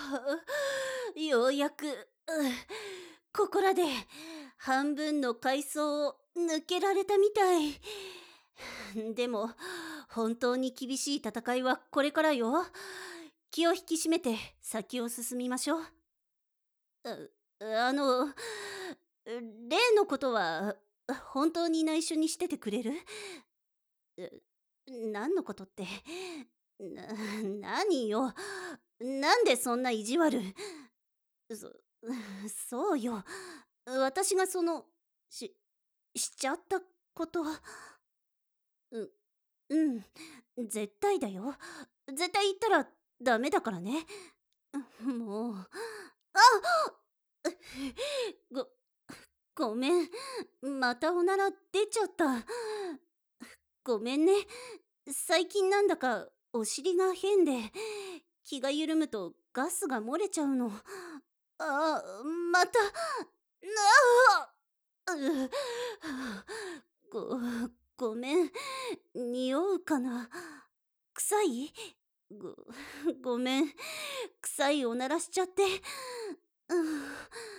ようやく、ここらで半分の階層を抜けられたみたい。でも、本当に厳しい戦いはこれからよ。気を引き締めて先を進みましょう。あの、例のことは本当に内緒にしててくれる？何のことって、何よ。なんでそんな意地悪。そ、そうよ。私がしちゃったこと。う、うん、絶対だよ。絶対言ったらダメだからね。もう。ご、ごめん。またおなら出ちゃった。ごめんね。最近なんだかお尻が変で、気が緩むとガスが漏れちゃうの。また。うご、ごめん。匂うかな。臭い？ご、ごめん。臭いおならしちゃって。うん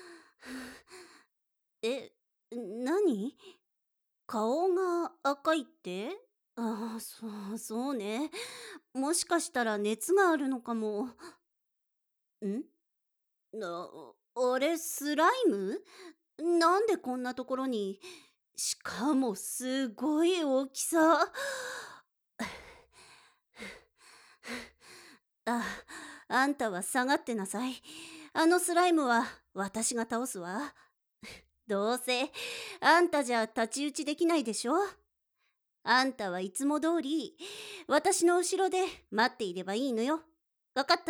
え、何？顔が赤いって？そうね。もしかしたら熱があるのかも。んあれ、スライム？なんでこんなところに？しかもすごい大きさ。あ、あんたは下がってなさい。あのスライムは私が倒すわ。どうせ、あんたじゃ太刀打ちできないでしょ。あんたはいつも通り、私の後ろで待っていればいいのよ。わかった？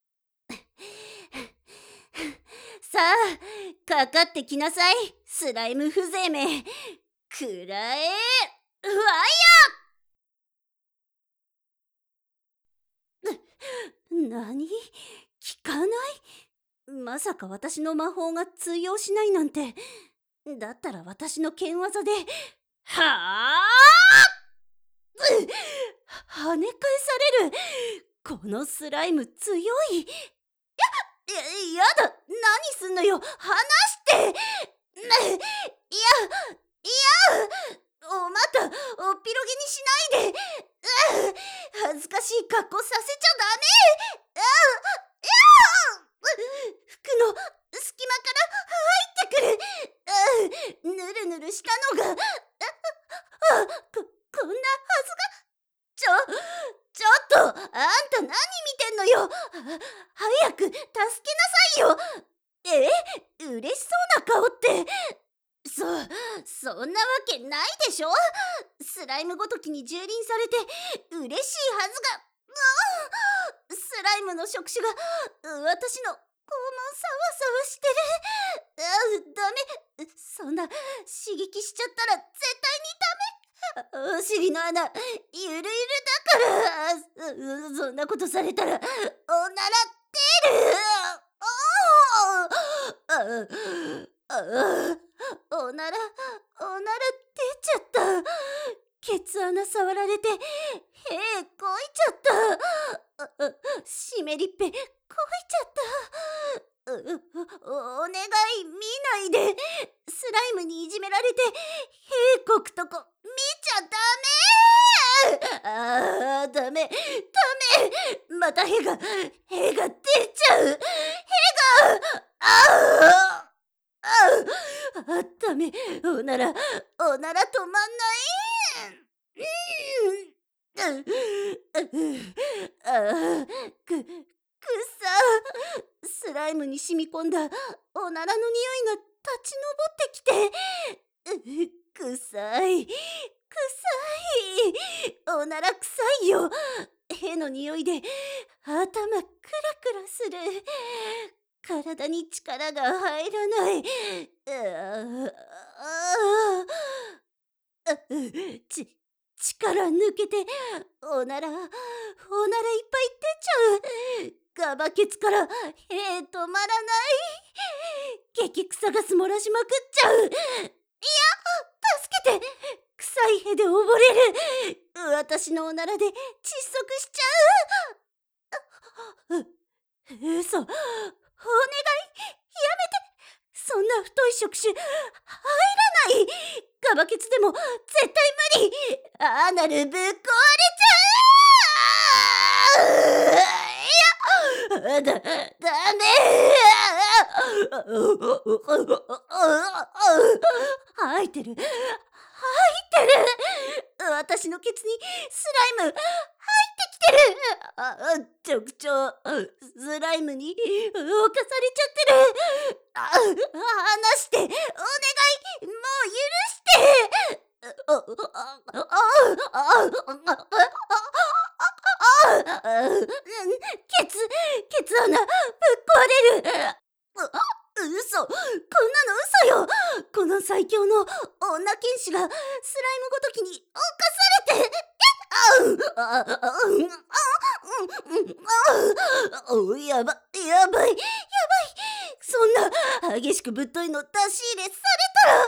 さあ、かかってきなさい、スライム風情め。くらえ、わい。何？効かない？まさか私の魔法が通用しないなんて。だったら私の剣技で、は跳ね返される。このスライム強い。やだ、何すんのよ、離して。いや、また、おっぴろげにしないで。恥ずかしい格好させちゃダメ。服の隙間から入ってくる。ぬるぬるしたのが。こんなはずが。ちょっと、あんた何見てんのよ。早く助けなさいよ。嬉しそうな顔って。そんなわけないでしょ。スライムごときに蹂躙されて嬉しいはずが。スライムの触手が私の肛門サワサワしてる。ダメ。そんな刺激しちゃったら絶対にダメ。お尻の穴ゆるゆるだから。そんなことされたらおなら出る。おなら出ちゃった。ケツ穴触られて、屁こいちゃった。湿りっぺこいちゃった。お願い見ないで。スライムにいじめられて、屁こくとこ見ちゃダメ。ダメ。また屁が出ちゃう。屁が。あダメ。おなら止まんない。くさ。スライムに染み込んだおならの匂いが立ち上ってきて。くさい。おなら臭いよ。屁の匂いで頭クラクラする。体に力が入らない。力抜けて、おならいっぱい出ちゃう。ガバケツから止まらない。激臭が漏らしまくっちゃう。助けて。臭い屁で溺れる。私のおならで窒息しちゃう。 嘘、お願い、やめて。そんな太い触手入らない。ガバケツでも絶対無理。アナルぶっ壊れちゃう。ダメ。入ってる。私のケツにスライム入ってきてる。直腸スライムに侵されちゃってる。離して、お願い、もう許して。ケツ穴ぶっ壊れる。嘘、こんなの嘘よ。この最強の女剣士がスライムごときに侵されて、やばい。そんな激しくぶっといの出し入れされたら、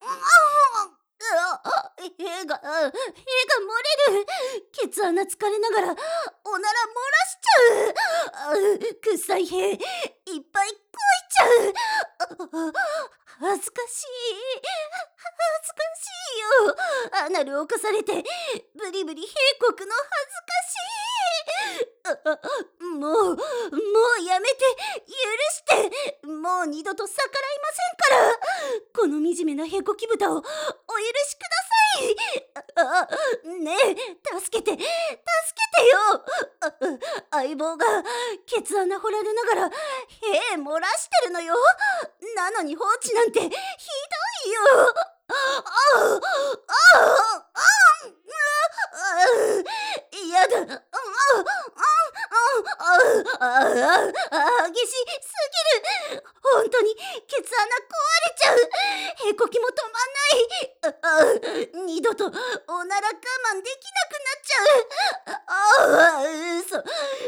屁が漏れる。ケツ穴疲れながらおなら漏らしちゃう。臭い屁いっぱいこいちゃう。恥ずかしいよ。アナルを犯されてブリブリ屁こくの恥ずかしい。もうやめて、許して。もう二度と逆らいませんから。この惨めなへこき豚をお許しください。ねえ、助けてよ。相棒がケツ穴掘られながら屁漏らしてるのよ。なのに放置なんてひどいよ。やだ。激しすぎる。本当にケツ穴壊れちゃう。へこきも止まんない。二度とおなら我慢できなくなっちゃう。嘘。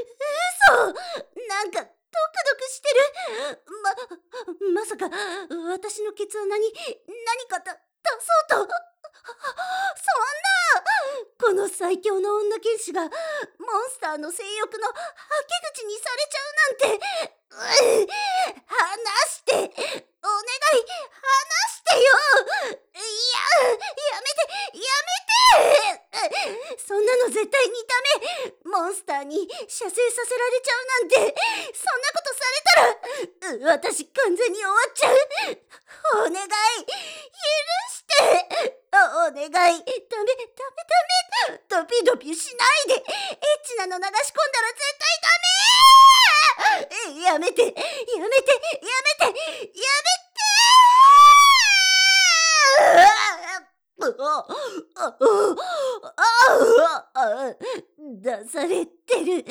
なんかドクドクしてる。まさか私のケツ穴に何か出そうと。この最強の女剣士がモンスターの性欲のはけ口にされちゃうなんて。離して、お願い、離してよ。やめて。そんなの絶対にダメ。モンスターに射精させられちゃうなんて。そんなことされたら私完全に終わっちゃう。お願い、許して。お願い、ダメ。ドピドピしないで。エッチなの流し込んだら絶対ダメ。やめて。出されてる。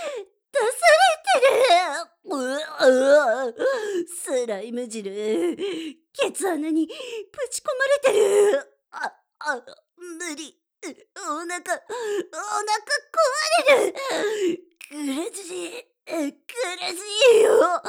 スライム汁ケツ穴にぶち込まれてる。無理。お腹壊れる。苦しいよ。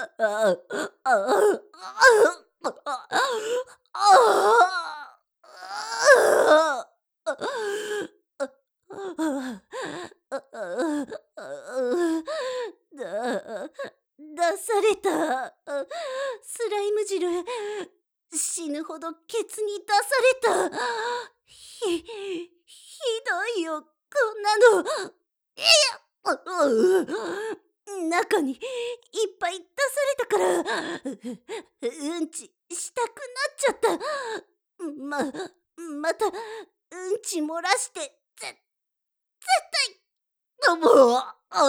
出された。スライム汁死ぬほどケツに出された。ひどいよ、こんなの。中にいっぱい出されたからうんちしたくなっちゃった。またうんち漏らして絶対もう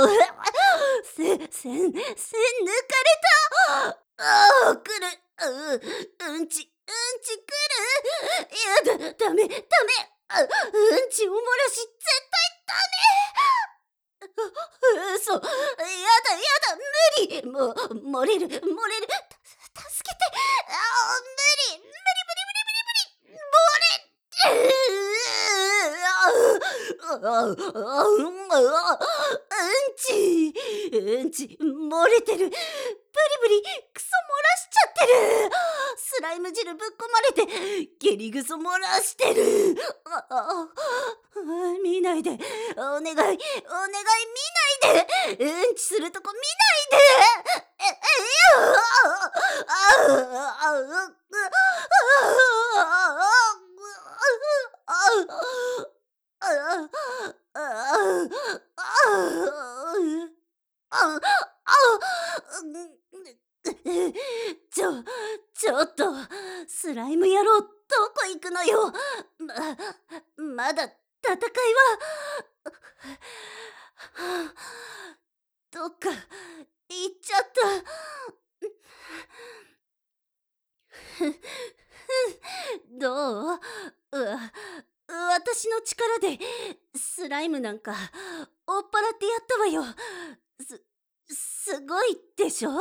線抜かれた。来る。うんち来る。やだ、ダメ。うんちを漏らし絶対嘘。やだ、無理。もう漏れる。助けて。無理。漏れうんちうんち漏れてる。ブリブリクソ漏らしちゃってる。スライム汁ぶっ込まれて下痢ぐそ漏らしてる。見ないで、お願い見ないで。うんちするとこ見ないで。ちょ、ちょっと、スライム野郎、どこ行くのよ。まだ戦いは、どっか行っちゃった。どう？私の力でスライムなんか追っ払ってやったわよ。すごいでしょ？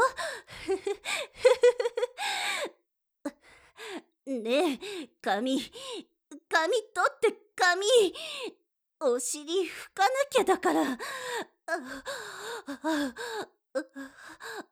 ねえ、髪取って髪。お尻拭かなきゃだから。